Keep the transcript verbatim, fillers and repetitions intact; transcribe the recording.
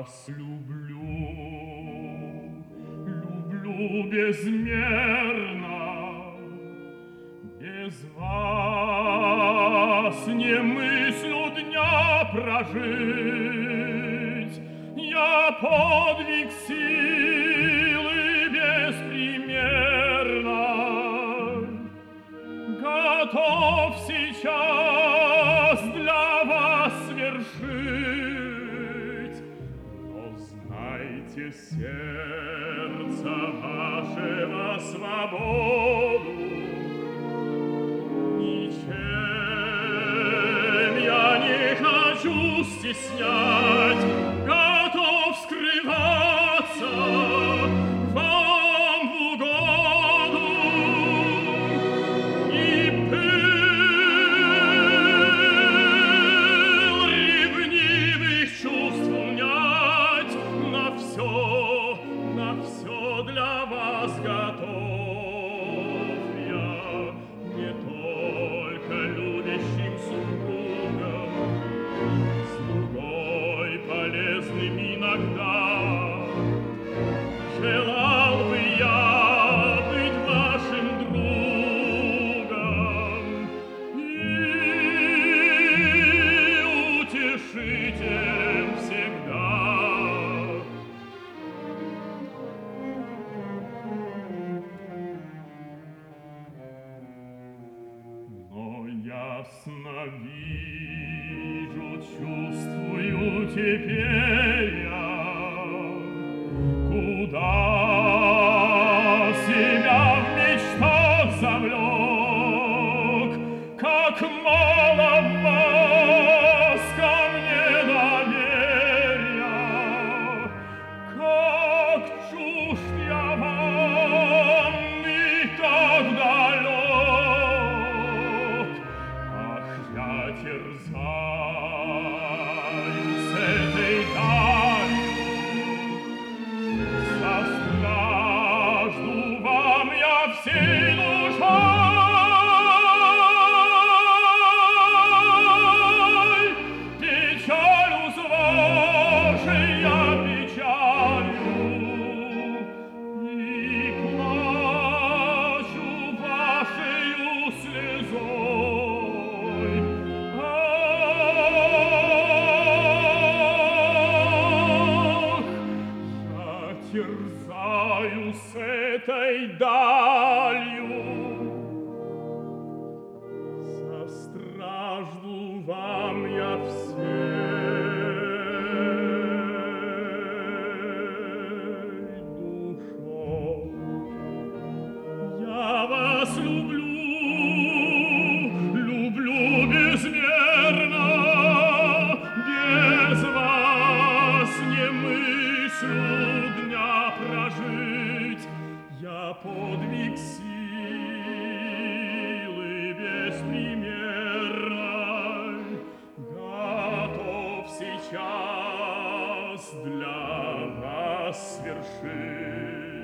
вас люблю, люблю безмерно, без вас не мыслю дня прожить. Я подвиг силы беспримерно готов сейчас для вас свершить. Но знайте, сердце ваше во свободу, ничем я не хочу стеснять, готов скрываться вам в угоду и пыл ревнивых чувств унять. На все, на все для вас готов я, не только любящим супругом, слугой полезным иногда. Желал бы я быть вашим другом и утешителем всегда. Но ясно вижу, чувствую теперь я, куда себя в мечтах завлек, как мало в вас ко мне доверия, как чужд я вам и как далек. Ах, я терзаюсь этой далью, состражду вам я всей душой, печалью с вашей я печалью, и плачу вашею слезой. Ах, я терзаюсь этой далью, состражду вам я всей душой. Я вас люблю, люблю безмерно, без вас не мыслю дня прожить. Я подвиг силы беспримерной готов сейчас для вас свершить.